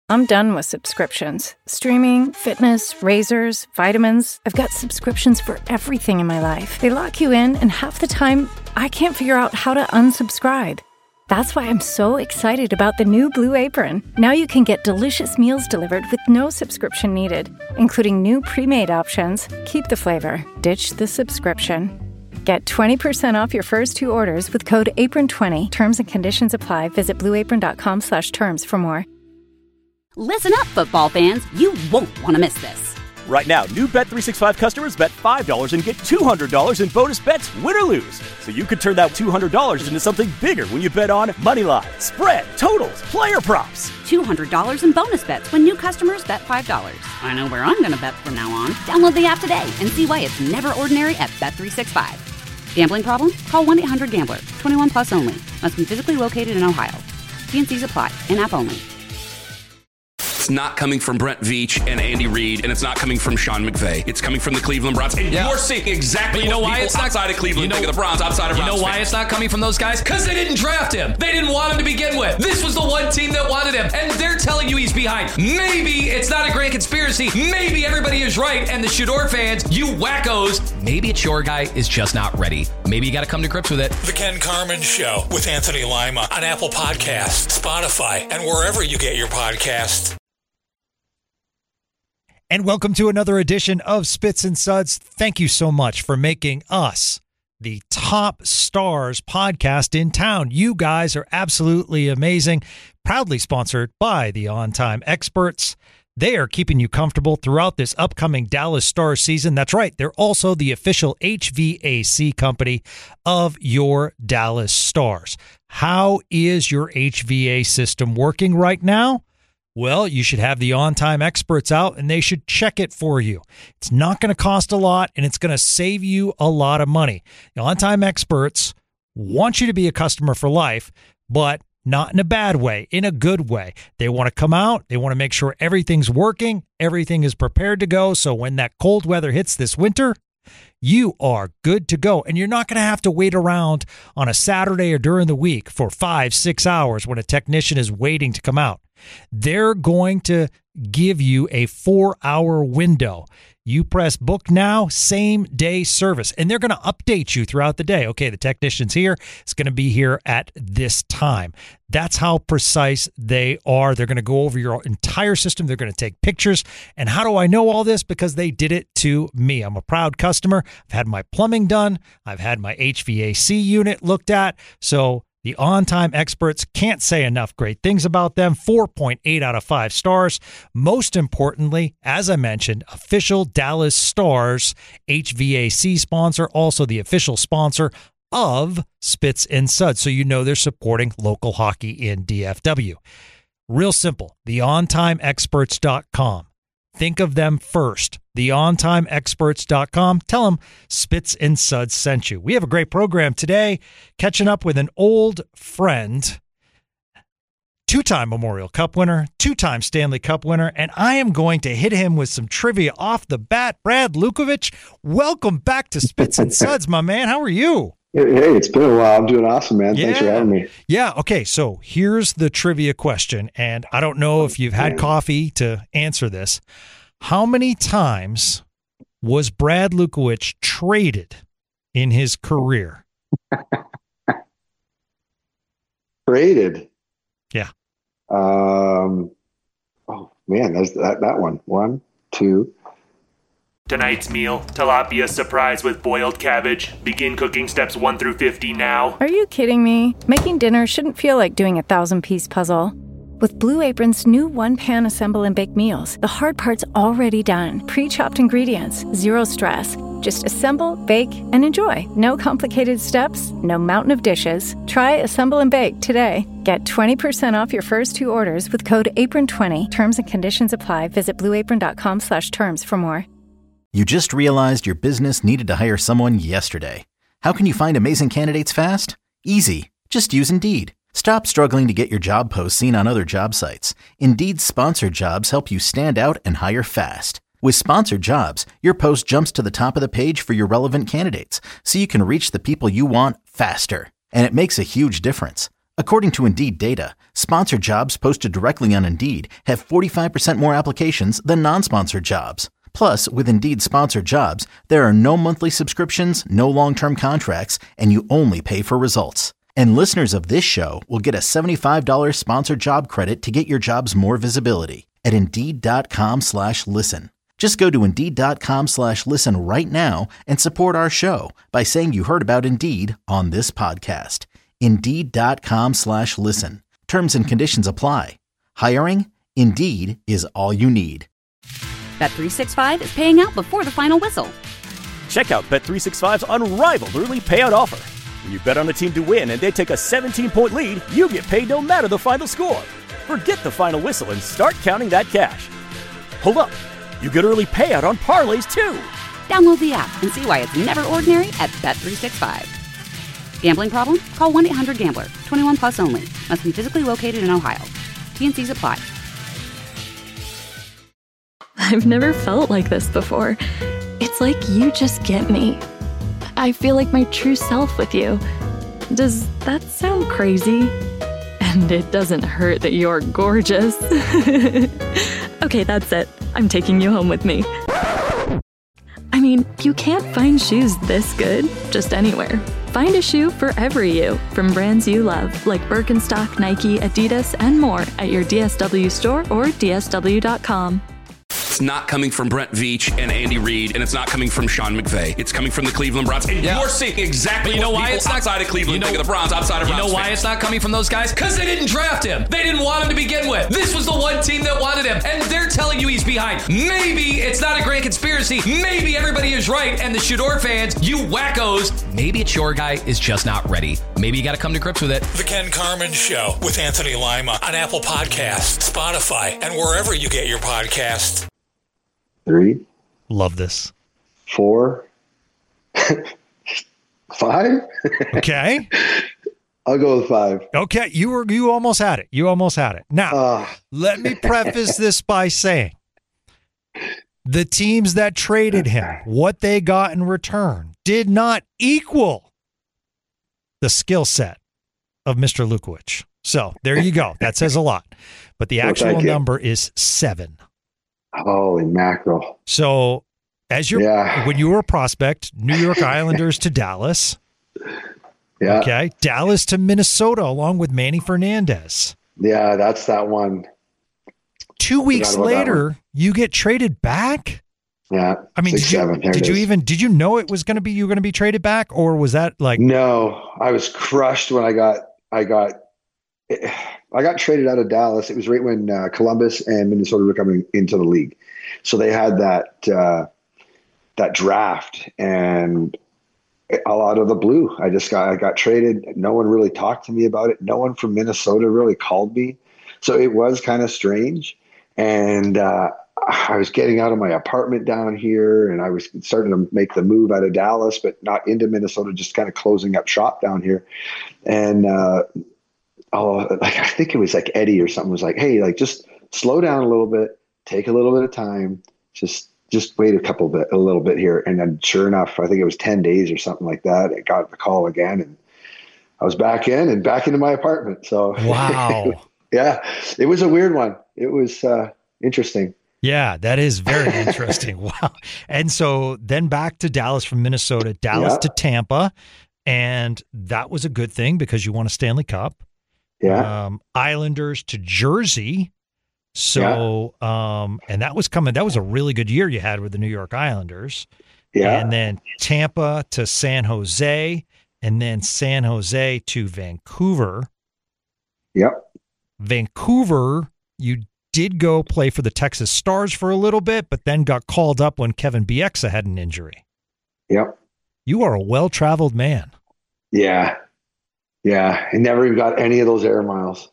I'm done with subscriptions. Streaming, fitness, razors, vitamins. I've got subscriptions for everything in my life. They lock you in, and half the time, I can't figure out how to unsubscribe. That's why I'm so excited about the new Blue Apron. Now you can get delicious meals delivered with no subscription needed, including new pre-made options. Keep the flavor, ditch the subscription. Get 20% off your first 2 orders with code APRON20. Terms and conditions apply. Visit blueapron.com/terms for more. Listen up, football fans. You won't want to miss this. Right now, new Bet365 customers bet $5 and get $200 in bonus bets, win or lose. So you could turn that $200 into something bigger when you bet on moneyline, spread, totals, player props. $200 in bonus bets when new customers bet $5. I know where I'm going to bet from now on. Download the app today and see why it's never ordinary at Bet365. Gambling problem? Call 1-800-GAMBLER. 21 plus only. Must be physically located in Ohio. T&Cs apply. In-app only. It's not coming from Brent Veach and Andy Reid, and it's not coming from Sean McVay. It's coming from the Cleveland Browns. And you're seeing exactly what people outside of Cleveland think of the Browns, outside of Browns. You know why it's not coming from those guys? Because they didn't draft him. They didn't want him to begin with. This was the one team that wanted him, and they're telling you he's behind. Maybe it's not a great conspiracy. Maybe everybody is right, and the Shador fans, you wackos, maybe it's your guy is just not ready. Maybe you got to come to grips with it. The Ken Carman Show with Anthony Lima on Apple Podcasts, Spotify, and wherever you get your podcasts. And welcome to another edition of Spits and Suds. Thank you so much for making us the top stars podcast in town. You guys are absolutely amazing. Proudly sponsored by the On Time Experts. They are keeping you comfortable throughout this upcoming Dallas Stars season. That's right. They're also the official HVAC company of your Dallas Stars. How is your HVAC system working right now? Well, you should have the on-time experts out, and they should check it for you. It's not going to cost a lot, and it's going to save you a lot of money. The on-time experts want you to be a customer for life, but not in a bad way, in a good way. They want to come out. They want to make sure everything's working, everything is prepared to go, so when that cold weather hits this winter, you are good to go. And you're not going to have to wait around on a Saturday or during the week for 5-6 hours when a technician is waiting to come out. They're going to give you a 4-hour window. You press book now, same day service, and they're going to update you throughout the day. Okay, the technician's here. It's going to be here at this time. That's how precise they are. They're going to go over your entire system. They're going to take pictures. And how do I know all this? Because they did it to me. I'm a proud customer. I've had my plumbing done. I've had my HVAC unit looked at. So the on-time experts, can't say enough great things about them. 4.8 out of 5 stars. Most importantly, as I mentioned, official Dallas Stars HVAC sponsor, also the official sponsor of Spits and Suds. So you know they're supporting local hockey in DFW. Real simple, theontimeexperts.com. Think of them first. TheOnTimeExperts.com. Tell them Spits and Suds sent you. We have a great program today, catching up with an old friend, 2-time Memorial Cup winner, 2-time Stanley Cup winner, and I am going to hit him with some trivia off the bat. Brad Lukovich, welcome back to Spits and Suds, my man. How are you? Hey, it's been a while. I'm doing awesome, man. Thanks for having me. Yeah, okay, so here's the trivia question, and I don't know if you've had coffee to answer this. How many times was Brad Lukovich traded in his career? Traded? Yeah. Oh, man, that's that one. 1, 2. Tonight's meal, tilapia surprise with boiled cabbage. Begin cooking steps 1 through 50 now. Are you kidding me? Making dinner shouldn't feel like doing a 1,000-piece puzzle. With Blue Apron's new one-pan assemble and bake meals, the hard part's already done. Pre-chopped ingredients, zero stress. Just assemble, bake, and enjoy. No complicated steps, no mountain of dishes. Try Assemble and Bake today. Get 20% off your first 2 orders with code APRON20. Terms and conditions apply. Visit blueapron.com/terms for more. You just realized your business needed to hire someone yesterday. How can you find amazing candidates fast? Easy. Just use Indeed. Stop struggling to get your job posts seen on other job sites. Indeed's sponsored jobs help you stand out and hire fast. With sponsored jobs, your post jumps to the top of the page for your relevant candidates, so you can reach the people you want faster. And it makes a huge difference. According to Indeed data, sponsored jobs posted directly on Indeed have 45% more applications than non-sponsored jobs. Plus, with Indeed sponsored jobs, there are no monthly subscriptions, no long-term contracts, and you only pay for results. And listeners of this show will get a $75 sponsored job credit to get your jobs more visibility at Indeed.com/listen. Just go to Indeed.com/listen right now and support our show by saying you heard about Indeed on this podcast. Indeed.com/listen. Terms and conditions apply. Hiring? Indeed is all you need. Bet365 is paying out before the final whistle. Check out Bet365's unrivaled early payout offer. When you bet on a team to win and they take a 17-point lead, you get paid no matter the final score. Forget the final whistle and start counting that cash. Hold up. You get early payout on parlays, too. Download the app and see why it's never ordinary at Bet365. Gambling problem? Call 1-800-GAMBLER. 21 plus only. Must be physically located in Ohio. T&Cs apply. I've never felt like this before. It's like you just get me. I feel like my true self with you. Does that sound crazy? And it doesn't hurt that you're gorgeous. Okay, that's it. I'm taking you home with me. I mean, you can't find shoes this good just anywhere. Find a shoe for every you from brands you love, like Birkenstock, Nike, Adidas, and more at your DSW store or DSW.com. It's not coming from Brent Veach and Andy Reid, and it's not coming from Sean McVay. It's coming from the Cleveland Browns. And you're seeing exactly what people outside of Cleveland think of the Browns, outside of Browns. You know why fans. it's not coming from those guys? Because they didn't draft him. They didn't want him to begin with. This was the one team that wanted him, and they're telling you he's behind. Maybe it's not a grand conspiracy. Maybe everybody is right, and the Shador fans, you wackos, maybe it's your guy is just not ready. Maybe you got to come to grips with it. The Ken Carman Show with Anthony Lima on Apple Podcasts, Spotify, and wherever you get your podcasts. 3. Love this. 4. 5. Okay. I'll go with 5. Okay, you almost had it. You almost had it. Now, let me preface this by saying the teams that traded him, what they got in return, did not equal the skill set of Mr. Lukowich. So there you go. That says a lot. But the actual number is 7. Holy mackerel. So when you were a prospect, New York Islanders to Dallas. Yeah. Okay. Dallas to Minnesota along with Manny Fernandez. Yeah, that's that one. 2 weeks later, you get traded back? Yeah. I mean, 6, 7. did you know it was going to be, you were going to be traded back, or was that like? No, I was crushed when I got traded out of Dallas. It was right when Columbus and Minnesota were coming into the league. So they had that draft, and all out of the blue, I got traded. No one really talked to me about it. No one from Minnesota really called me. So it was kind of strange. And I was getting out of my apartment down here, and I was starting to make the move out of Dallas, but not into Minnesota, just kind of closing up shop down here. And I think it was like Eddie or something was like, hey, like just slow down a little bit, take a little bit of time, just wait a little bit here. And then sure enough, I think it was 10 days or something like that. I got the call again, and I was back into my apartment. So wow. Yeah, it was a weird one. It was interesting. Yeah, that is very interesting. Wow. And so then back to Dallas from Minnesota, Dallas to Tampa. And that was a good thing because you won a Stanley Cup. Yeah. Islanders to Jersey. So, and that was a really good year you had with the New York Islanders. Yeah. And then Tampa to San Jose, and then San Jose to Vancouver. Yep. Vancouver, you did go play for the Texas Stars for a little bit, but then got called up when Kevin Bieksa had an injury. Yep. You are a well-traveled man. Yeah. Yeah. I never even got any of those air miles.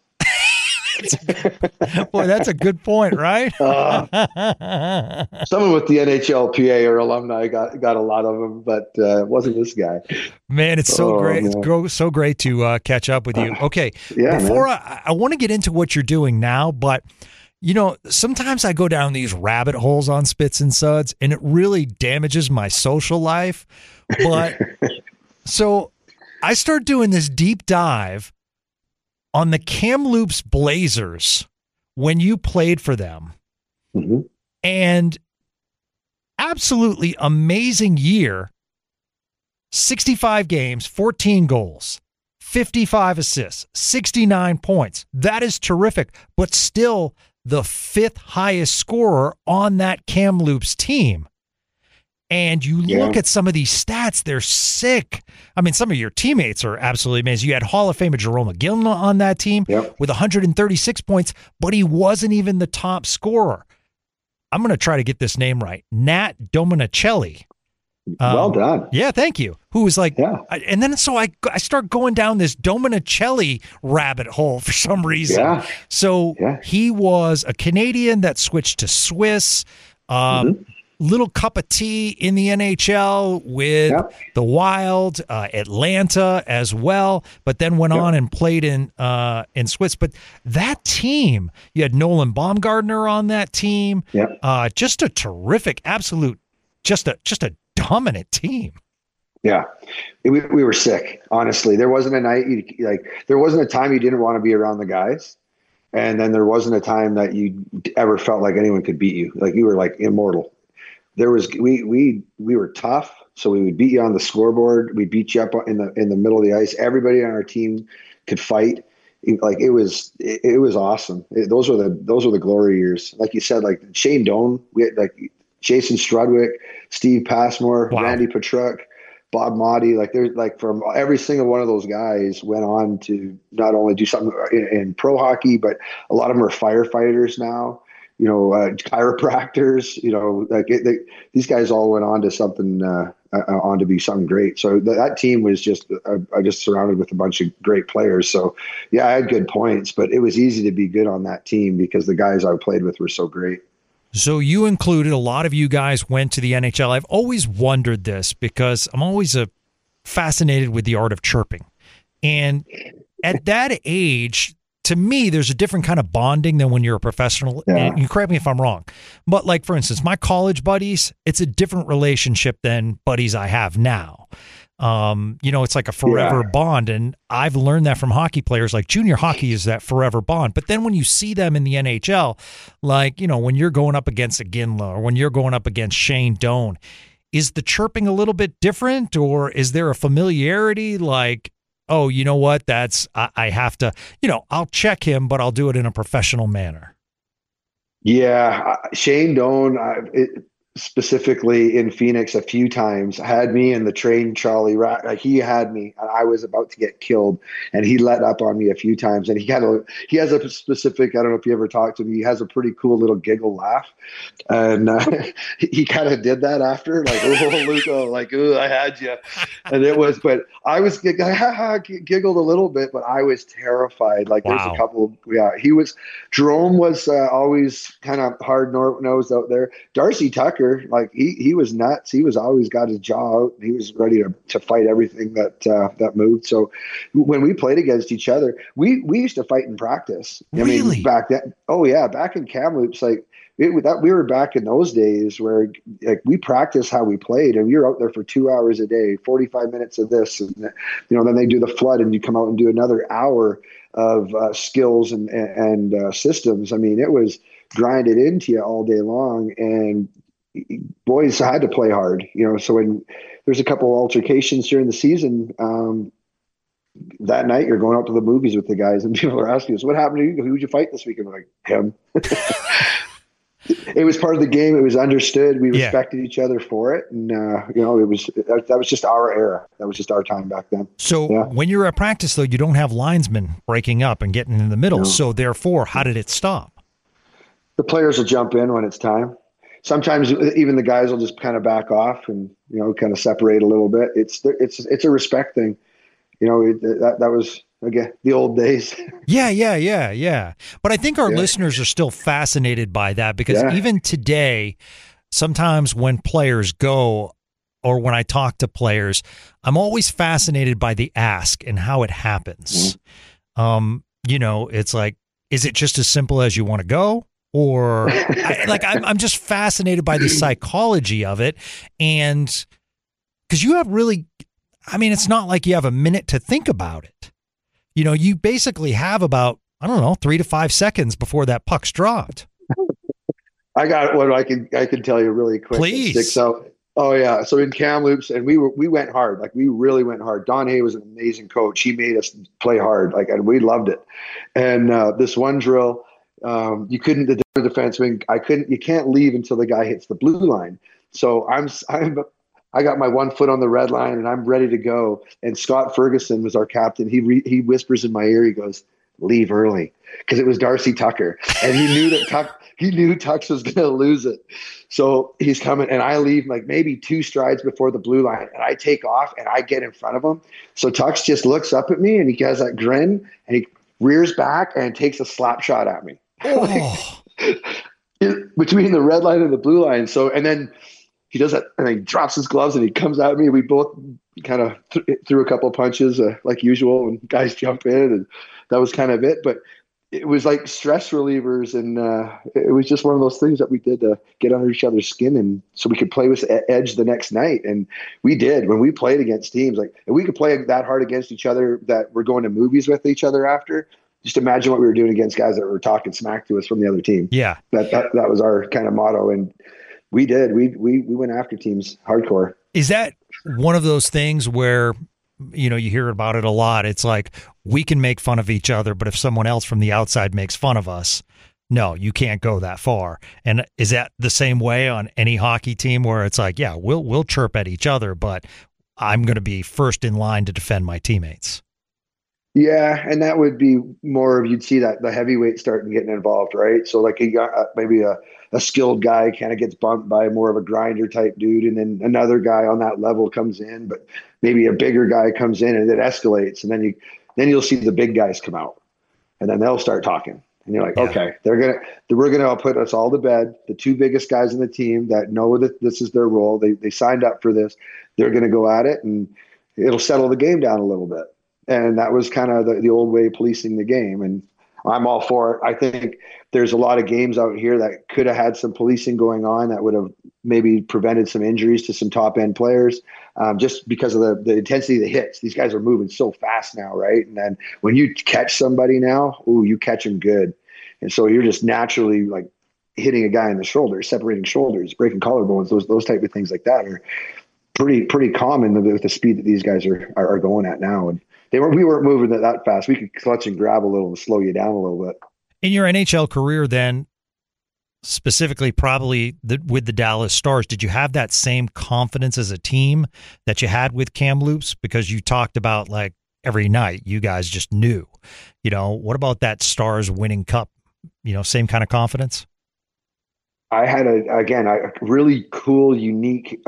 Boy, that's a good point, right? Someone with the NHLPA or alumni got a lot of them, but it wasn't this guy. Man, it's so great. Man. It's so great to catch up with you. Okay. Before I want to get into what you're doing now, but you know, sometimes I go down these rabbit holes on Spits and Suds, and it really damages my social life. But so I start doing this deep dive on the Kamloops Blazers when you played for them. Mm-hmm. And absolutely amazing year. 65 games, 14 goals, 55 assists, 69 points. That is terrific, but still the 5th highest scorer on that Kamloops team. And you look at some of these stats, they're sick. I mean, some of your teammates are absolutely amazing. You had Hall of Famer Jerome McGill on that team with 136 points, but he wasn't even the top scorer. I'm going to try to get this name right. Nat Dominicelli. Well done. Yeah, thank you. Who was like, and then so I start going down this Dominicelli rabbit hole for some reason. Yeah. So he was a Canadian that switched to Swiss. Little cup of tea in the NHL with the Wild, Atlanta as well, but then went on and played in Swiss. But that team, you had Nolan Baumgartner on that team. Just a terrific, absolute, just a dominant team. Yeah, we were sick. Honestly, there wasn't a night there wasn't a time you didn't want to be around the guys, and then there wasn't a time that you ever felt like anyone could beat you. Like you were like immortal. There was we were tough, so we would beat you on the scoreboard. We'd beat you up in the middle of the ice. Everybody on our team could fight. Like it was awesome. Those were the glory years. Like you said, like Shane Doan, we had like Jason Strudwick, Steve Passmore, Randy Petruk, Bob Motti. Like there's like from every single one of those guys went on to not only do something in pro hockey, but a lot of them are firefighters now. You know, chiropractors, you know, like these guys all went on to something, on to be something great. So that team was just surrounded with a bunch of great players. So yeah, I had good points, but it was easy to be good on that team because the guys I played with were so great. So you included, a lot of you guys went to the NHL. I've always wondered this because I'm always fascinated with the art of chirping. And at that age, to me, there's a different kind of bonding than when you're a professional. And you correct me if I'm wrong. But like, for instance, my college buddies, it's a different relationship than buddies I have now. You know, it's like a forever bond. And I've learned that from hockey players. Like junior hockey is that forever bond. But then when you see them in the NHL, like, you know, when you're going up against a Ginla or when you're going up against Shane Doan, is the chirping a little bit different, or is there a familiarity? Like, oh, you know what? I have to, you know, I'll check him, but I'll do it in a professional manner. Yeah. Shane Doan, specifically in Phoenix a few times, had me in the train Charlie. He had me, and I was about to get killed, and he let up on me a few times. And he has a specific, I don't know if you ever talked to him, he has a pretty cool little giggle laugh. And he kind of did that after, like, oh, Luca, like, oh, I had you. And it was, but I was giggled a little bit, but I was terrified. Like there's a couple, Jerome was always kind of hard nosed out there. Darcy Tucker, like he was nuts. He was always got his jaw out. And he was ready to fight everything that moved. So when we played against each other, we used to fight in practice. Really? I mean, back then. Oh yeah, back in Kamloops, like we were back in those days where like we practiced how we played, and we were out there for 2 hours a day, 45 minutes of this, and you know, then they do the flood, and you come out and do another hour of skills and systems. I mean, it was grinded into you all day long, and boys had to play hard, you know. So when there's a couple of altercations during the season, that night you're going out to the movies with the guys, and people are asking us, "What happened to you? Who would you fight this week?" And we're like, him. It was part of the game. It was understood. We respected each other for it, and you know, that was just our era. That was just our time back then. So when you're at practice, though, you don't have linesmen breaking up and getting in the middle. No. So therefore, how did it stop? The players will jump in when it's time. Sometimes even the guys will just kind of back off and, you know, kind of separate a little bit. It's a respect thing. You know, that was, again, the old days. Yeah. But I think our listeners are still fascinated by that because even today, sometimes when players go or when I talk to players, I'm always fascinated by the ask and how it happens. Mm-hmm. You know, it's like, is it just as simple as you want to go? Or I'm just fascinated by the psychology of it. And because you have really, I mean, it's not like you have a minute to think about it. you basically have about, 3 to 5 seconds before that puck's dropped. I got what I can tell you really quick. Please. So in Kamloops, and we went hard. Like, we really went hard. Don Hay was an amazing coach. He made us play hard. Like, and we loved it. And this one drill, you couldn't, the defenseman, you can't leave until the guy hits the blue line. So I got my 1 foot on the red line and I'm ready to go. And Scott Ferguson was our captain. He whispers in my ear, he goes, "Leave early," because it was Darcy Tucker, and he knew that Tux was going to lose it. So he's coming, and I leave like maybe 2 strides before the blue line, and I take off and I get in front of him. So Tux just looks up at me and he has that grin and he rears back and takes a slap shot at me. Oh. Between the red line and the blue line. So, and then he does that, and he drops his gloves and he comes at me. We both kind of threw a couple of punches like usual, and guys jump in, and that was kind of it. But it was like stress relievers, and it was just one of those things that we did to get under each other's skin, and so we could play with edge the next night. And we did when we played against teams, like, and we could play that hard against each other that we're going to movies with each other after. Just imagine what we were doing against guys that were talking smack to us from the other team. Yeah, that was our kind of motto, and we did. We went after teams hardcore. Is that one of those things where, you hear about it a lot? It's like, we can make fun of each other, but if someone else from the outside makes fun of us, no, you can't go that far. And is that the same way on any hockey team, where it's like, yeah, we'll chirp at each other, but I'm going to be first in line to defend my teammates? Yeah, and that would be more of, you'd see that the heavyweight starting getting involved, right? So like, you got maybe a skilled guy kind of gets bumped by more of a grinder type dude, and then another guy on that level comes in, but maybe a bigger guy comes in, and it escalates, and then you'll see the big guys come out, and then they'll start talking, and you're like, okay, we're gonna put us all to bed. The 2 biggest guys in the team that know that this is their role, they signed up for this, they're gonna go at it, and it'll settle the game down a little bit. And that was kind of the old way of policing the game. And I'm all for it. I think there's a lot of games out here that could have had some policing going on that would have maybe prevented some injuries to some top end players, just because of the intensity of the hits. These guys are moving so fast now, right? And then when you catch somebody now, you catch them good. And so you're just naturally like hitting a guy in the shoulder, separating shoulders, breaking collarbones, those type of things like that are pretty common with the speed that these guys are going at now. And we weren't moving that fast. We could clutch and grab a little and slow you down a little bit. In your NHL career then, specifically probably with the Dallas Stars, did you have that same confidence as a team that you had with Kamloops? Because you talked about, like, every night you guys just knew. What about that Stars winning cup? Same kind of confidence? I had a really cool, unique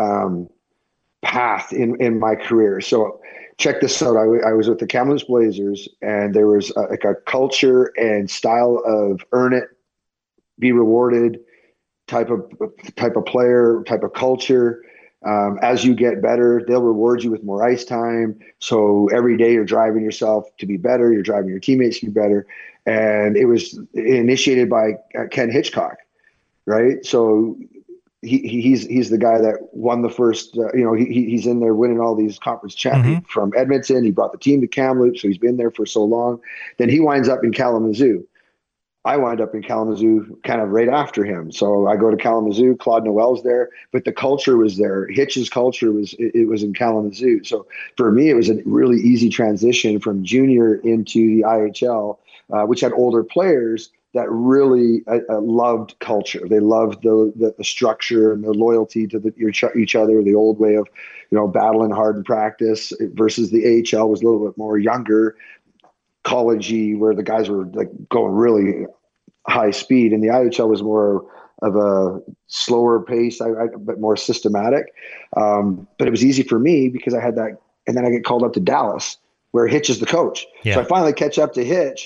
path in my career. So check this out. I was with the Kamloops Blazers, and there was a culture and style of earn it, be rewarded type of player, type of culture. As you get better, they'll reward you with more ice time. So every day you're driving yourself to be better. You're driving your teammates to be better. And it was initiated by Ken Hitchcock, right? So he's the guy that won the first, he's in there winning all these conference champions from Edmonton. He brought the team to Kamloops, so he's been there for so long. Then he winds up in Kalamazoo. I wind up in Kalamazoo kind of right after him. So I go to Kalamazoo, Claude Noel's there, but the culture was there. Hitch's culture was in Kalamazoo. So for me, it was a really easy transition from junior into the IHL, which had older players that really loved culture. They loved the structure and the loyalty to each other, the old way of, battling hard in practice, versus the AHL was a little bit more younger, collegey, where the guys were like going really high speed, and the IHL was more of a slower pace, but more systematic. But it was easy for me because I had that, and then I get called up to Dallas, where Hitch is the coach. Yeah. So I finally catch up to Hitch.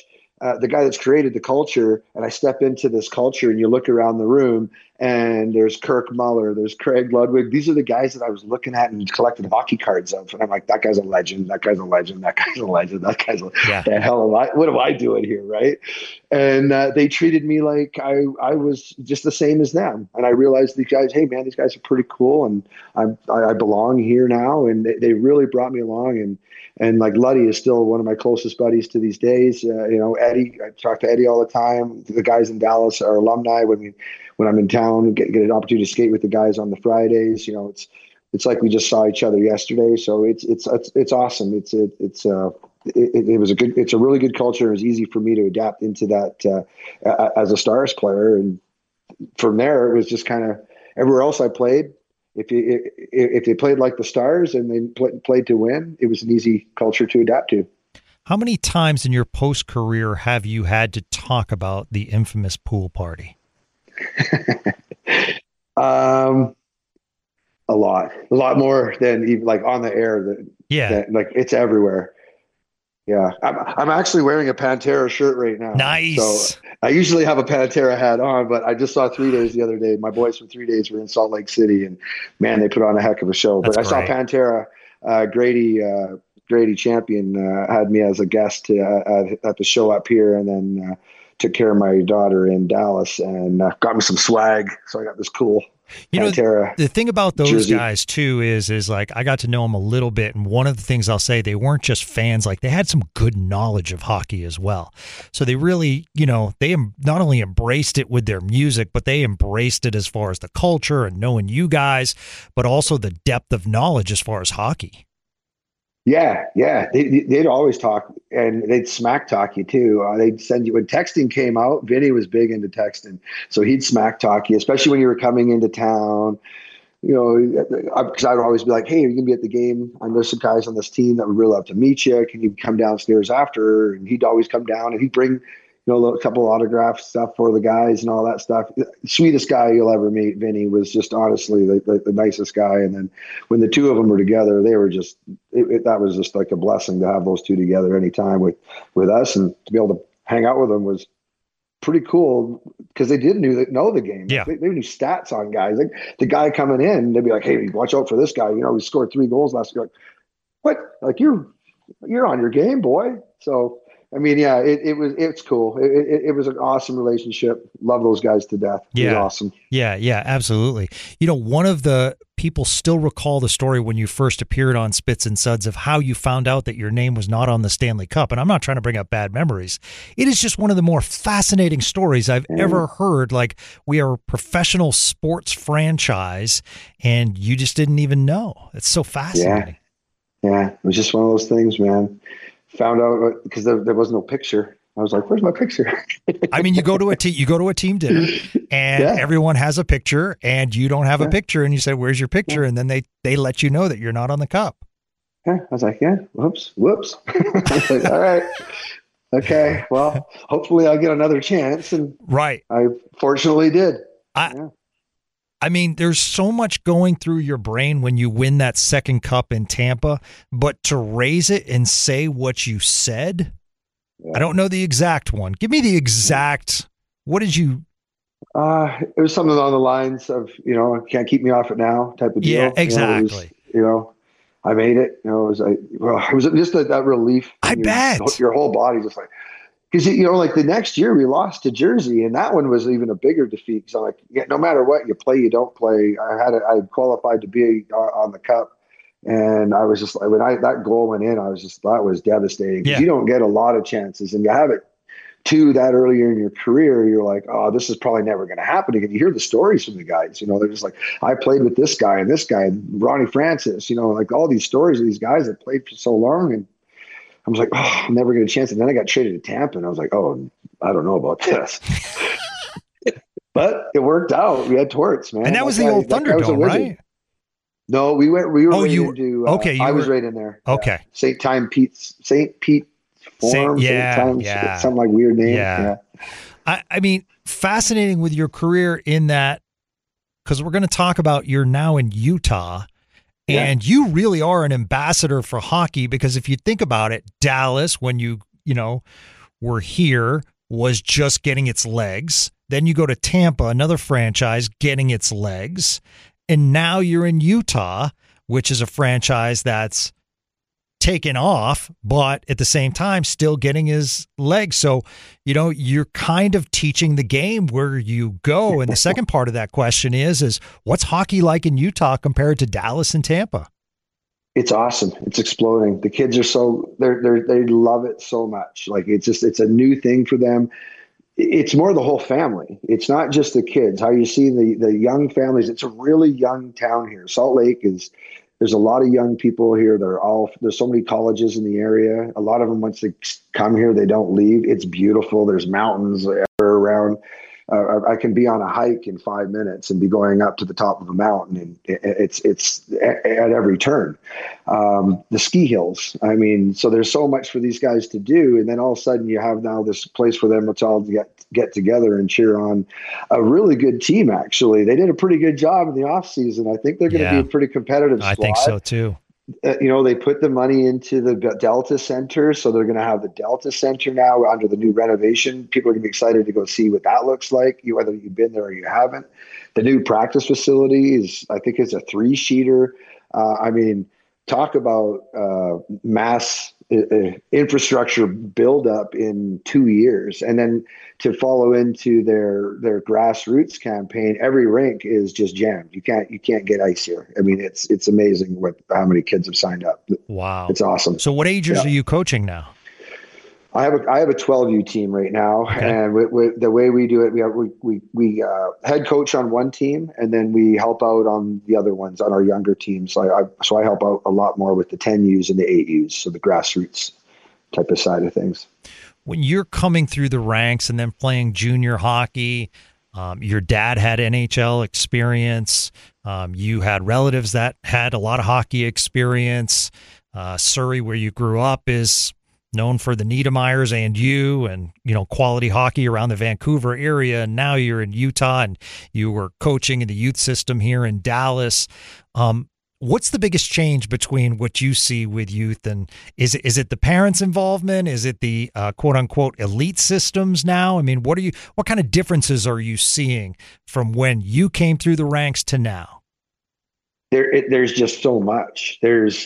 the guy that's created the culture, and I step into this culture and you look around the room and there's Kirk Muller, there's Craig Ludwig. These are the guys that I was looking at and collected hockey cards of. And I'm like, that guy's a legend. That guy's a legend. That guy's a legend. That guy's a, the hell what am I doing here? Right. And they treated me like I was just the same as them. And I realized these guys, hey man, these guys are pretty cool. And I belong here now. And they really brought me along. And like Luddy is still one of my closest buddies to these days. Eddie, I talk to Eddie all the time. The guys in Dallas are alumni. When I'm in town, get an opportunity to skate with the guys on the Fridays. It's like we just saw each other yesterday. So it's awesome. It's a really good culture. It was easy for me to adapt into that as a Stars player. And from there, it was just kind of everywhere else I played. If they played like the Stars and they played to win, it was an easy culture to adapt to. How many times in your post-career have you had to talk about the infamous pool party? A lot more than even like on the air. Like it's everywhere. Yeah. I'm actually wearing a Pantera shirt right now. Nice. So I usually have a Pantera hat on, but I just saw 3 Days the other day. My boys from 3 Days were in Salt Lake City, and man, they put on a heck of a show. But I saw Pantera, Grady Champion had me as a guest at the show up here, and then took care of my daughter in Dallas and got me some swag. So I got this cool Pantera the thing about those jersey. guys too is like I got to know them a little bit, and one of the things I'll say, they weren't just fans, like they had some good knowledge of hockey as well. So they really, they not only embraced it with their music, but they embraced it as far as the culture and knowing you guys, but also the depth of knowledge as far as hockey. Yeah. They'd always talk, and they'd smack talk you too. They'd send you when texting came out. Vinny was big into texting, so he'd smack talk you, especially when you were coming into town. Because I'd always be like, "Hey, are you gonna be at the game? I know some guys on this team that would really love to meet you. Can you come downstairs after?" And he'd always come down, and he'd bring a couple autograph stuff for the guys and all that stuff. Sweetest guy you'll ever meet. Vinny was just honestly the nicest guy. And then when the two of them were together, they were just, that was just like a blessing to have those two together anytime with us, and to be able to hang out with them was pretty cool because they did know the game. Yeah. They knew stats on guys. Like the guy coming in, they'd be like, "Hey, watch out for this guy. We scored 3 goals last year." Like, what? Like you're on your game, boy. So, I mean, yeah, it's cool. It was an awesome relationship. Love those guys to death. It was awesome. Yeah, absolutely. One of the people still recall the story when you first appeared on Spits and Suds of how you found out that your name was not on the Stanley Cup. And I'm not trying to bring up bad memories. It is just one of the more fascinating stories I've ever heard. Like, we are a professional sports franchise and you just didn't even know. It's so fascinating. Yeah. It was just one of those things, man. Found out because there was no picture. I was like, "Where's my picture?" I mean, you go to a team dinner, and everyone has a picture, and you don't have a picture, and you say, "Where's your picture?" And then they let you know that you're not on the cup. Yeah, I was like, whoops. I was like, all right, okay. Well, hopefully I'll get another chance, and I fortunately did. I mean, there's so much going through your brain when you win that second cup in Tampa, but to raise it and say what you said, I don't know the exact one. Give me the exact, what did you? It was something along the lines of, "Can't keep me off it now" type of deal. Yeah, exactly. I made it. It was just that relief. I bet. Your whole body just like, because, like the next year we lost to Jersey, and that one was even a bigger defeat. So I'm like, no matter what, you play, you don't play. I qualified to be on the cup, and I was just like, when that goal went in, that was devastating. Because you don't get a lot of chances, and you have it too that earlier in your career. You're like, oh, this is probably never going to happen again. You hear the stories from the guys. They're just like, I played with this guy and this guy, Ronnie Francis. Like all these stories of these guys that played for so long, and I was like, oh, I'm never going to chance. And then I got traded to Tampa, and I was like, oh, I don't know about this. But it worked out. We had Torts, man. And that was the old Thunderdome, right? No, we were right into. Okay, I was right in there. Okay, St. Pete Forum. Some like weird name. Yeah. I mean, fascinating with your career in that, because we're going to talk about you're now in Utah. And you really are an ambassador for hockey, because if you think about it, Dallas, when you were here, was just getting its legs. Then you go to Tampa, another franchise getting its legs. And now you're in Utah, which is a franchise that's taken off, but at the same time still getting his legs. So, you're kind of teaching the game where you go. And the second part of that question is what's hockey like in Utah compared to Dallas and Tampa? It's awesome. It's exploding. The kids are they love it so much. Like it's a new thing for them. It's more the whole family. It's not just the kids. How you see the young families. It's a really young town here. Salt Lake there's a lot of young people here. There's so many colleges in the area. A lot of them, once they come here, they don't leave. It's beautiful. There's mountains around. I can be on a hike in 5 minutes and be going up to the top of a mountain, and it's at every turn. The ski hills. I mean, so there's so much for these guys to do, and then all of a sudden you have now this place for them to all get together and cheer on a really good team. Actually, they did a pretty good job in the off season. I think they're going to be a pretty competitive squad. I think so too. They put the money into the Delta Center, so they're going to have the Delta Center now under the new renovation. People are going to be excited to go see what that looks like, whether you've been there or you haven't. The new practice facility I think it's a 3-sheeter. I mean, talk about mass infrastructure buildup in 2 years, and then to follow into their grassroots campaign. Every rink is just jammed. You can't get ice here. I mean, it's amazing how many kids have signed up. Wow, it's awesome. So, what ages are you coaching now? I have a 12U team right now, okay. And with the way we do it, we head coach on one team, and then we help out on the other ones on our younger teams. So I help out a lot more with the 10Us and the 8Us, so the grassroots type of side of things. When you're coming through the ranks and then playing junior hockey, your dad had NHL experience. You had relatives that had a lot of hockey experience. Surrey, where you grew up, is known for the Niedermeyers and you, and quality hockey around the Vancouver area. And now you're in Utah, and you were coaching in the youth system here in Dallas. What's the biggest change between what you see with youth, and is it the parents' involvement? Is it the quote unquote elite systems now? I mean, what kind of differences are you seeing from when you came through the ranks to now? There's just so much. There's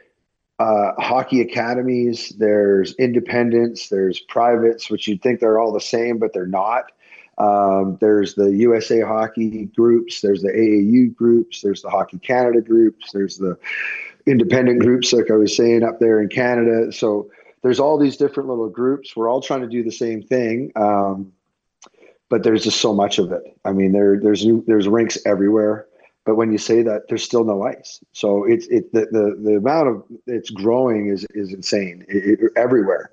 hockey academies, there's independents, there's privates, which you'd think they're all the same, but they're not. There's the USA Hockey groups, there's the AAU groups, there's the Hockey Canada groups, there's the independent groups, like I was saying, up there in Canada. So there's all these different little groups. We're all trying to do the same thing, but there's just so much of it. I mean, there's rinks everywhere. But when you say that, there's still no ice. So the amount of it's growing is insane everywhere.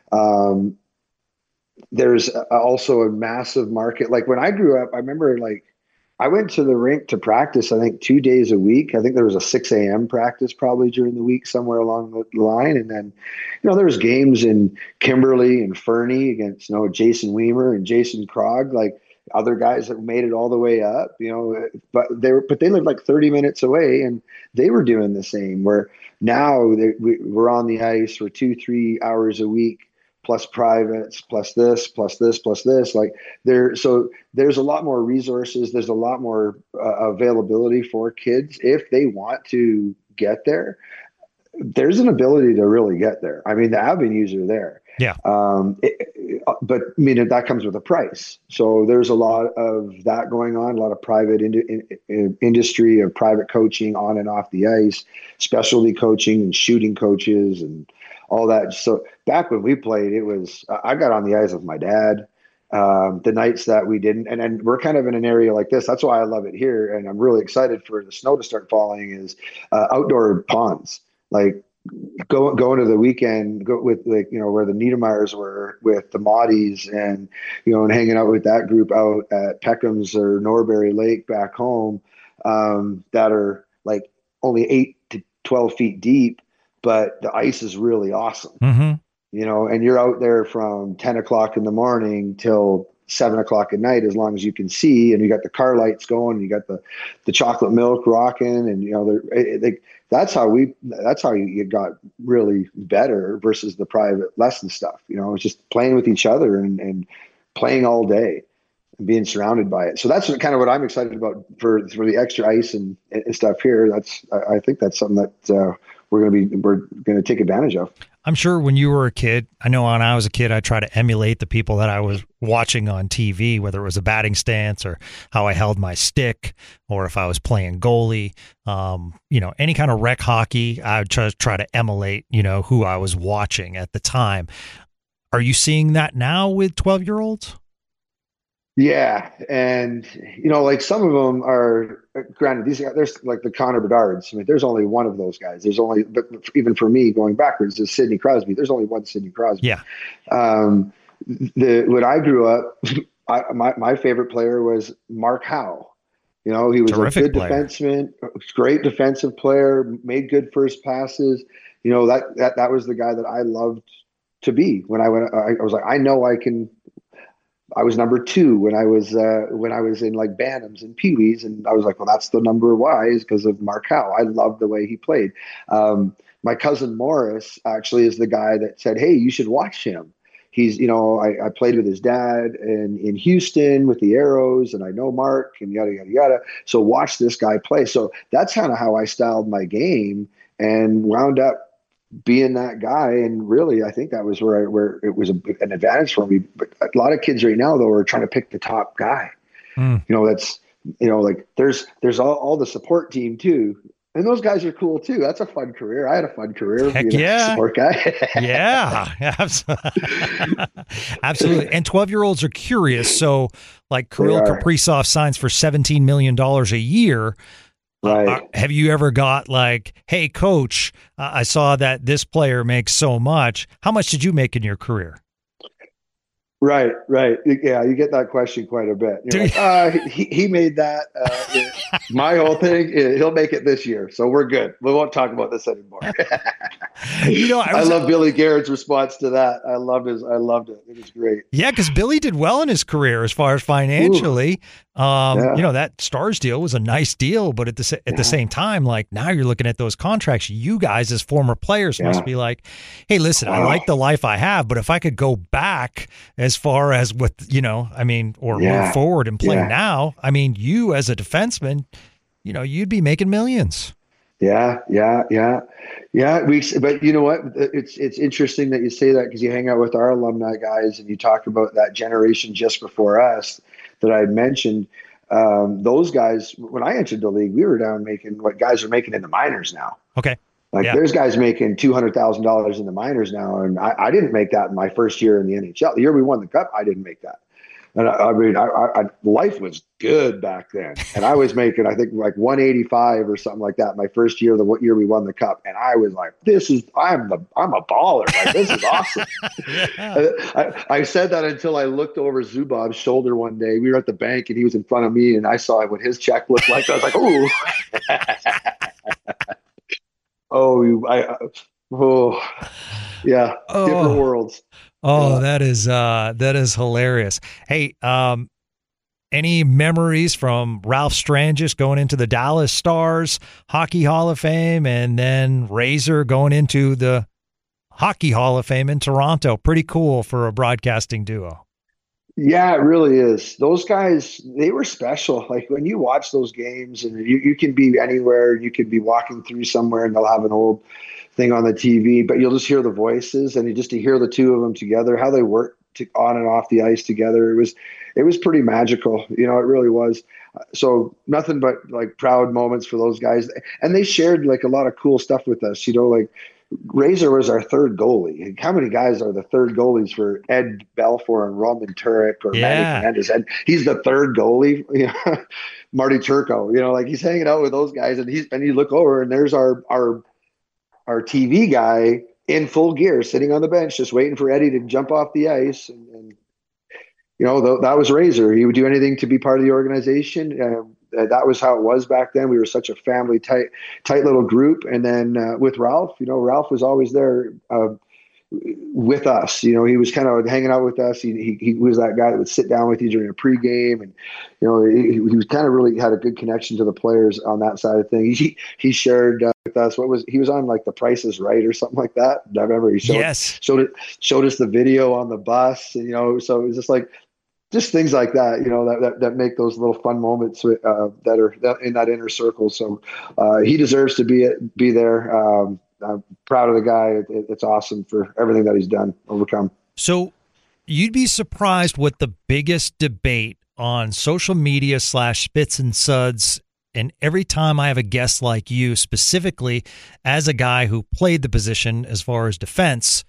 There's also a massive market. Like when I grew up, I remember I went to the rink to practice, I think 2 days a week. I think there was a 6 a.m. practice probably during the week somewhere along the line. And then, there was games in Kimberly and Fernie against, Jason Weimer and Jason Krog, other guys that made it all the way up, but they lived like 30 minutes away, and they were doing the same. Where now we're on the ice for 2-3 hours a week, plus privates, plus this, plus this, plus this. So there's a lot more resources. There's a lot more availability for kids if they want to get there. There's an ability to really get there. I mean, the avenues are there. Yeah. But I mean, that comes with a price. So there's a lot of that going on, a lot of private industry of private coaching on and off the ice, specialty coaching and shooting coaches and all that. So back when we played, I got on the ice with my dad. The nights that we didn't, and we're kind of in an area like this. That's why I love it here. And I'm really excited for the snow to start falling is outdoor ponds. Going to the weekend with where the Niedermeyers were with the Maudis and hanging out with that group out at Peckham's or Norbury Lake back home, that are only 8 to 12 feet deep, but the ice is really awesome. Mm-hmm. And you're out there from 10 o'clock in the morning till 7:00 at night, as long as you can see, and you got the car lights going, and you got the chocolate milk rocking, and that's how you got really better versus the private lesson stuff. It's just playing with each other and playing all day and being surrounded by it. So that's kind of what I'm excited about for the extra ice and stuff here. I think that's something that we're going to take advantage of. I'm sure when you were a kid, I know when I was a kid, I tried to emulate the people that I was watching on TV, whether it was a batting stance or how I held my stick, or if I was playing goalie, any kind of rec hockey, I would try to emulate, who I was watching at the time. Are you seeing that now with 12-year-olds? Yeah. And, like some of them are, granted, these guys, there's like the Connor Bedards. I mean, there's only one of those guys. But even for me going backwards, there's Sidney Crosby. There's only one Sidney Crosby. Yeah. When I grew up, my favorite player was Mark Howe. He was terrific a good defenseman, great defensive player, made good first passes. That was the guy that I loved to be. When I went, I was like, I know I can. I was number 2 when I was in like Bantams and Pee-wees, and I was like, well, that's the number why is because of Mark Howe. I loved the way he played. My cousin Morris actually is the guy that said, hey, you should watch him. He's, I played with his dad in Houston with the Arrows, and I know Mark and yada, yada, yada. So watch this guy play. So that's kind of how I styled my game and wound up being that guy. And really, I think that was where it was an advantage for me. But a lot of kids right now, though, are trying to pick the top guy. That's, like there's all the support team too. And those guys are cool too. That's a fun career. I had a fun career being a support guy. Yeah, absolutely. And 12-year-olds are curious. So like Kirill Kaprizov signs for $17 million a year. Right. Have you ever got like, hey, coach, I saw that this player makes so much. How much did you make in your career? Right. Yeah, you get that question quite a bit. You're like, he made that. My whole thing is he'll make it this year, so we're good. We won't talk about this anymore. I love Billy Garrett's response to that. I loved it. It was great. Yeah, because Billy did well in his career as far as financially. That Stars deal was a nice deal, but at the same time, like now you're looking at those contracts. You guys as former players must be like, hey, listen, I like the life I have, but if I could go back as far as with, move forward and play now, I mean, you as a defenseman, you'd be making millions. Yeah. But you know what? It's interesting that you say that because you hang out with our alumni guys and you talk about that generation just before us that I mentioned. Those guys, when I entered the league, we were down making what guys are making in the minors now. Okay. There's guys making $200,000 in the minors now, and I didn't make that in my first year in the NHL. The year we won the cup, I didn't make that. And life was good back then. And I was making, I think, like 185 or something like that my first year, the year we won the cup. And I was like, I'm a baller. Like, this is awesome. I said that until I looked over Zubov's shoulder one day. We were at the bank and he was in front of me and I saw what his check looked like. I was like, ooh. Different worlds. That is hilarious. Hey, any memories from Ralph Strangis going into the Dallas Stars Hockey Hall of Fame and then Razor going into the Hockey Hall of Fame in Toronto? Pretty cool for a broadcasting duo. Yeah, it really is. Those guys, they were special. Like when you watch those games and you can be anywhere, you could be walking through somewhere and they'll have an old thing on the TV, but you'll just hear the voices and just to hear the two of them together, how they work on and off the ice together. It was pretty magical. It really was. So nothing but like proud moments for those guys. And they shared like a lot of cool stuff with us, like Razor was our third goalie. How many guys are the third goalies for Ed Belfour and Roman Turek or Manny Fernandez? And he's the third goalie, Marty Turco, like he's hanging out with those guys and you look over and there's our TV guy in full gear sitting on the bench, just waiting for Eddie to jump off the ice. And that was Razor. He would do anything to be part of the organization. That was how it was back then. We were such a family tight little group. And then with Ralph, Ralph was always there. with us. You know, he was kind of hanging out with us. He was that guy that would sit down with you during a pregame, and you know, he was kind of really had a good connection to the players on that side of things. He shared with us he was on like The Price is Right or something like that. I remember he showed us the video on the bus, and you know, so it was just like things like that, you know, that make those little fun moments that are in that inner circle. So he deserves to be there. I'm proud of the guy. It's awesome for everything that he's done, overcome. So you'd be surprised what the biggest debate on social media / Spits and Suds, and every time I have a guest like you, specifically as a guy who played the position as far as defense,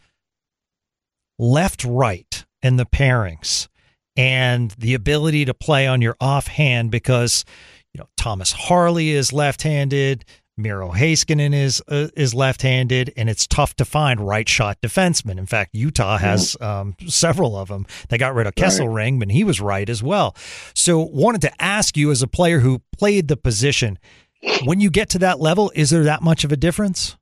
left, right, and the pairings, and the ability to play on your offhand, because you know Thomas Harley is left-handed, Miro Heiskanen is left-handed, and it's tough to find right-shot defensemen. In fact, Utah has several of them. They got rid of Kesselring, but he was right as well. So wanted to ask you, as a player who played the position, when you get to that level, is there that much of a difference?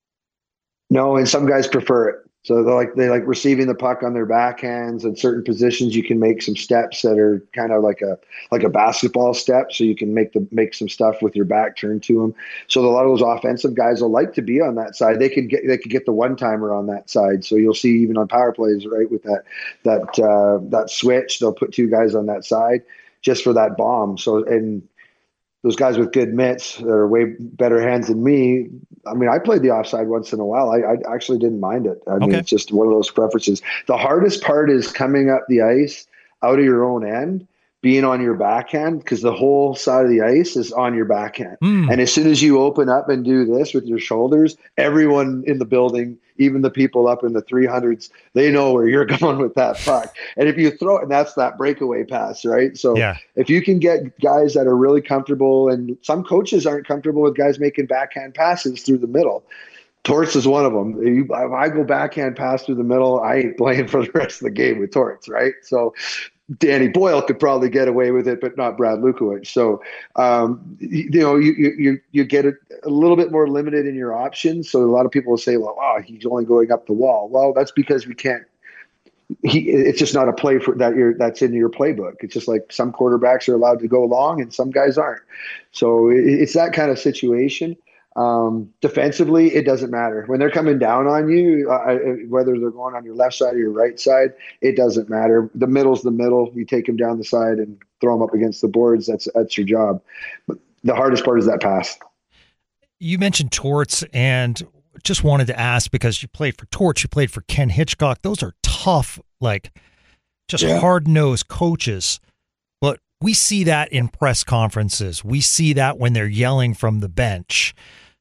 No, and some guys prefer it. So they like receiving the puck on their backhands. In certain positions, you can make some steps that are kind of like a basketball step. So you can make some stuff with your back turned to them. So a lot of those offensive guys will like to be on that side. They could get the one-timer on that side. So you'll see even on power plays, right, with that switch, they'll put two guys on that side just for that bomb. So, and those guys with good mitts that are way better hands than me. I mean, I played the offside once in a while. I actually didn't mind it. I mean, it's just one of those preferences. The hardest part is coming up the ice out of your own end, being on your backhand, because the whole side of the ice is on your backhand. And as soon as you open up and do this with your shoulders, everyone in the building, even the people up in the 300s, they know where you're going with that puck. And if you throw it, and that's that breakaway pass, right? So if you can get guys that are really comfortable, and some coaches aren't comfortable with guys making backhand passes through the middle. Torts is one of them. If I go backhand pass through the middle, I ain't playing for the rest of the game with Torts, right? So Danny Boyle could probably get away with it, but not Brad Lukowicz. So, you know, you get a little bit more limited in your options. So a lot of people will say, well, wow, he's only going up the wall. Well, that's because we can't. It's just not a play that's in your playbook. It's just like some quarterbacks are allowed to go long and some guys aren't. So it's that kind of situation. Defensively, it doesn't matter when they're coming down on you, whether they're going on your left side or your right side, it doesn't matter. The middle's the middle. You take them down the side and throw them up against the boards. That's your job. But the hardest part is that pass. You mentioned Torts, and just wanted to ask, because you played for Torts, you played for Ken Hitchcock. Those are tough, like just hard-nosed coaches. But we see that in press conferences. We see that when they're yelling from the bench.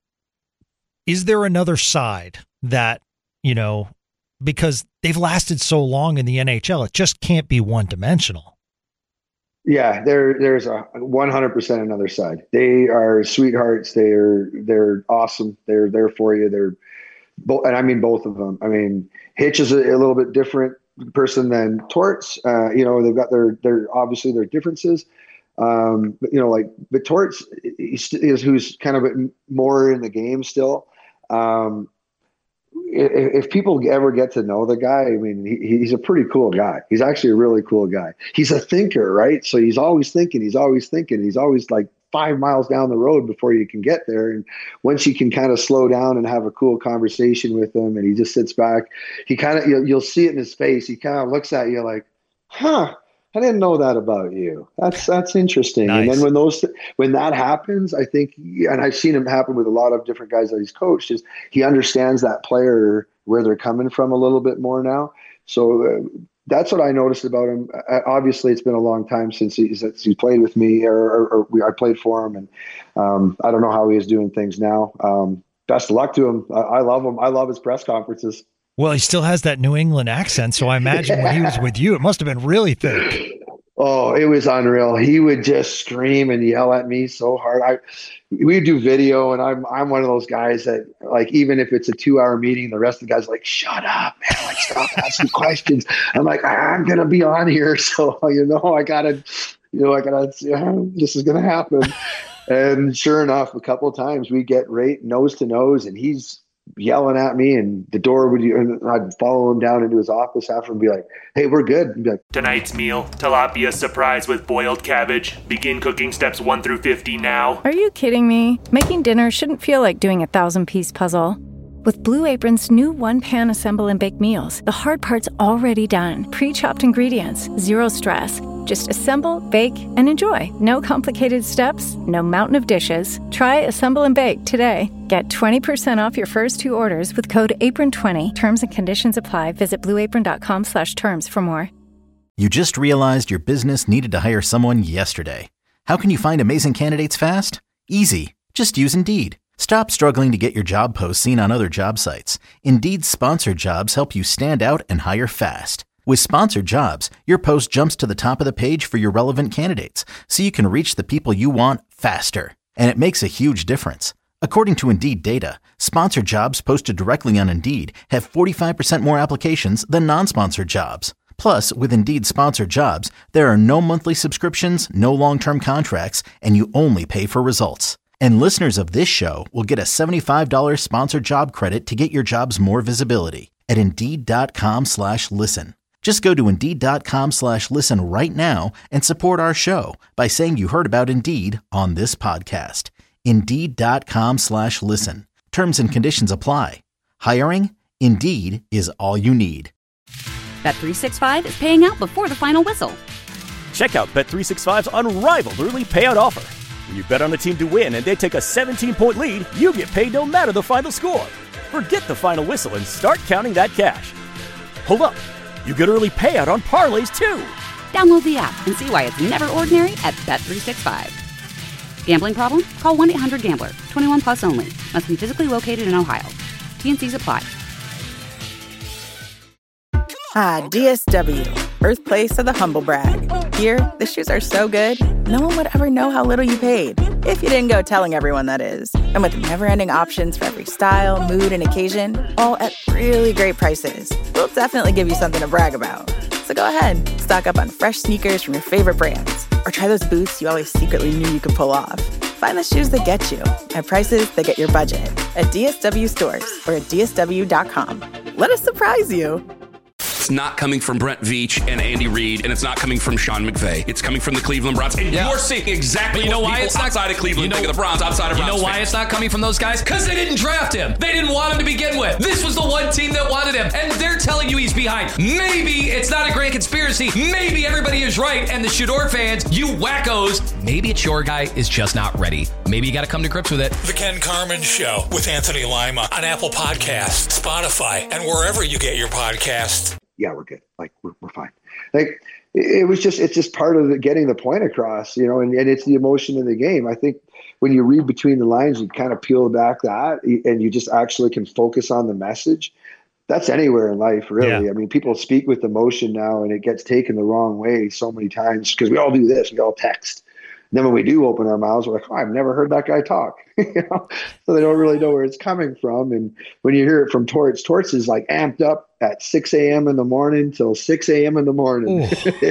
Is there another side that, you know, because they've lasted so long in the NHL, it just can't be one-dimensional? Yeah, there's a 100% another side. They are sweethearts. They're awesome. They're there for you. They're both, and I mean both of them. I mean, Hitch is a little bit different person than Torts. You know, they've got their obviously their differences. But you know, but Torts is who's kind of more in the game still. If people ever get to know the guy, I mean, he's a pretty cool guy. He's actually a really cool guy. He's a thinker, right? So he's always thinking. He's always like 5 miles down the road before you can get there. And once you can kind of slow down and have a cool conversation with him, and he just sits back, he kind of, you'll see it in his face. He kind of looks at you like, huh, I didn't know that about you. That's interesting. Nice. And then when that happens, I think, and I've seen him happen with a lot of different guys that he's coached, is he understands that player, where they're coming from a little bit more now. So that's what I noticed about him. Obviously, it's been a long time since he played with me, or I played for him, and I don't know how he is doing things now. Best of luck to him. I love him. I love his press conferences. Well, he still has that New England accent, so I imagine when he was with you, it must have been really thick. Oh, it was unreal. He would just scream and yell at me so hard. We do video, and I'm one of those guys that, like, even if it's a 2-hour meeting, the rest of the guys are like, shut up, man, like, stop asking questions. I'm like, I'm gonna be on here, so I gotta, this is gonna happen. And sure enough, a couple of times we get right nose to nose, and he's yelling at me, and the door would, and I'd follow him down into his office after and be like, "Hey, we're good." And be like, Tonight's meal, tilapia surprise with boiled cabbage. Begin cooking steps 1 through 50 now. Are you kidding me? Making dinner shouldn't feel like doing a 1,000-piece puzzle. With Blue Apron's new one-pan assemble and bake meals, the hard part's already done. Pre-chopped ingredients, zero stress. Just assemble, bake, and enjoy. No complicated steps, no mountain of dishes. Try Assemble and Bake today. Get 20% off your first 2 orders with code APRON20. Terms and conditions apply. Visit blueapron.com/terms for more. You just realized your business needed to hire someone yesterday. How can you find amazing candidates fast? Easy. Just use Indeed. Stop struggling to get your job posts seen on other job sites. Indeed's sponsored jobs help you stand out and hire fast. With sponsored jobs, your post jumps to the top of the page for your relevant candidates, so you can reach the people you want faster. And it makes a huge difference. According to Indeed data, sponsored jobs posted directly on Indeed have 45% more applications than non-sponsored jobs. Plus, with Indeed sponsored jobs, there are no monthly subscriptions, no long-term contracts, and you only pay for results. And listeners of this show will get a $75 sponsored job credit to get your jobs more visibility at Indeed.com/listen. Just go to Indeed.com/listen right now and support our show by saying you heard about Indeed on this podcast. Indeed.com/listen. Terms and conditions apply. Hiring? Indeed is all you need. Bet365 is paying out before the final whistle. Check out Bet365's unrivaled early payout offer. When you bet on a team to win and they take a 17-point lead, you get paid no matter the final score. Forget the final whistle and start counting that cash. Hold up. You get early payout on parlays, too. Download the app and see why it's never ordinary at Bet365. Gambling problem? Call 1-800-GAMBLER. 21 plus only. Must be physically located in Ohio. T&Cs apply. DSW, birthplace of the humble brag. Here, the shoes are so good, no one would ever know how little you paid. If you didn't go telling everyone, that is. And with never-ending options for every style, mood, and occasion, all at really great prices, we'll definitely give you something to brag about. So go ahead, stock up on fresh sneakers from your favorite brands, or try those boots you always secretly knew you could pull off. Find the shoes that get you at prices that get your budget at DSW stores or at DSW.com. Let us surprise you. It's not coming from Brent Veach and Andy Reid, and it's not coming from Sean McVay. It's coming from the Cleveland Browns. And you're seeing exactly what people outside of Cleveland think of the Browns, outside of Browns. You know why it's not coming from those guys? Because they didn't draft him. They didn't want him to begin with. This was the one team that wanted him, and they're telling you he's behind. Maybe it's not a grand conspiracy. Maybe everybody is right, and the Shador fans, you wackos, maybe it's your guy is just not ready. Maybe you got to come to grips with it. The Ken Carman Show with Anthony Lima on Apple Podcasts, Spotify, and wherever you get your podcasts. Yeah, we're good. Like we're fine. Like it's just part of getting the point across, you know, and it's the emotion in the game. I think when you read between the lines, you kind of peel back that and you just actually can focus on the message. That's anywhere in life, really. Yeah. I mean, people speak with emotion now and it gets taken the wrong way so many times because we all do this. We all text. And then when we do open our mouths, we're like, oh, I've never heard that guy talk. You know? So they don't really know where it's coming from. And when you hear it from Torts, Torts is like amped up at 6 a.m. in the morning till 6 a.m. in the morning.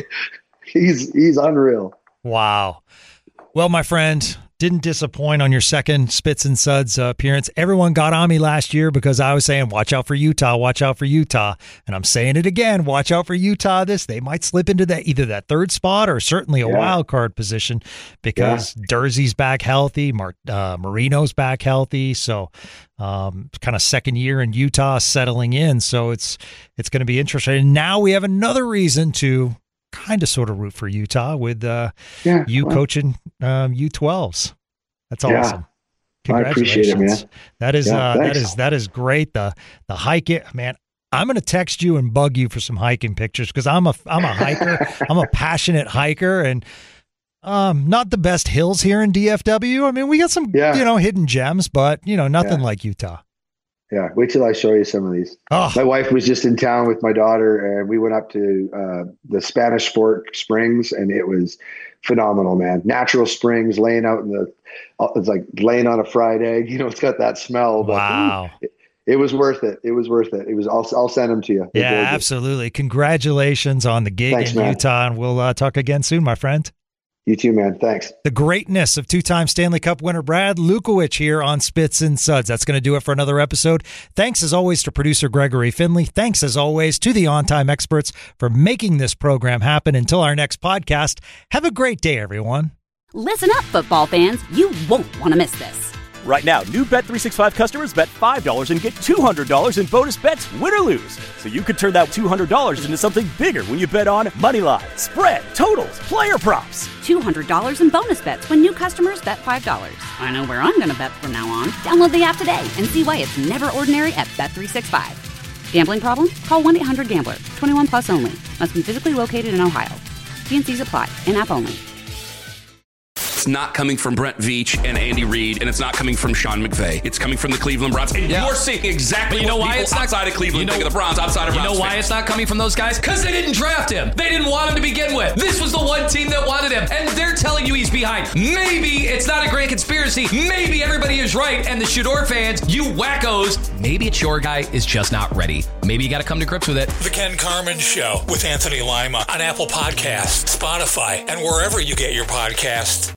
He's unreal. Wow. Well, my friend, didn't disappoint on your second Spits and Suds appearance. Everyone got on me last year because I was saying, watch out for Utah, watch out for Utah. And I'm saying it again, watch out for Utah. They might slip into either that third spot or certainly a wild card position because Durzee's back healthy, Marino's back healthy. So kind of second year in Utah settling in. So it's going to be interesting. And now we have another reason to kind of sort of root for Utah with coaching U12s. That's awesome. Congratulations. I appreciate it, man. That is great. The hiking, man. I'm going to text you and bug you for some hiking pictures because I'm a hiker. I'm a passionate hiker and not the best hills here in DFW. I mean, we got some hidden gems, but nothing like Utah. Yeah, wait till I show you some of these. Oh. My wife was just in town with my daughter, and we went up to the Spanish Fork Springs, and it was phenomenal, man. Natural springs, laying out it's like laying on a fried egg. It's got that smell. But, wow. It was worth it. It was worth it. I'll send them to you. Yeah, absolutely. Congratulations on the gig in Utah, and we'll talk again soon, my friend. You too, man. Thanks. The greatness of two-time Stanley Cup winner Brad Lukowich here on Spits and Suds. That's going to do it for another episode. Thanks as always to producer Gregory Finley. Thanks as always to the On-Time experts for making this program happen. Until our next podcast, have a great day, everyone. Listen up, football fans. You won't want to miss this. Right now, new Bet365 customers bet $5 and get $200 in bonus bets, win or lose. So you could turn that $200 into something bigger when you bet on moneyline, spread, totals, player props. $200 in bonus bets when new customers bet $5. I know where I'm going to bet from now on. Download the app today and see why it's never ordinary at Bet365. Gambling problem? Call 1-800-GAMBLER. 21 plus only. Must be physically located in Ohio. T&Cs apply. In-app only. It's not coming from Brent Veach and Andy Reid, and it's not coming from Sean McVay. It's coming from the Cleveland Browns. And you're seeing exactly what people outside of Cleveland think of the Browns, outside of Browns. You know why fans. it's not coming from those guys? Because they didn't draft him. They didn't want him to begin with. This was the one team that wanted him, and they're telling you he's behind. Maybe it's not a grand conspiracy. Maybe everybody is right, and the Shador fans, you wackos, maybe it's your guy is just not ready. Maybe you got to come to grips with it. The Ken Carman Show with Anthony Lima on Apple Podcasts, Spotify, and wherever you get your podcasts.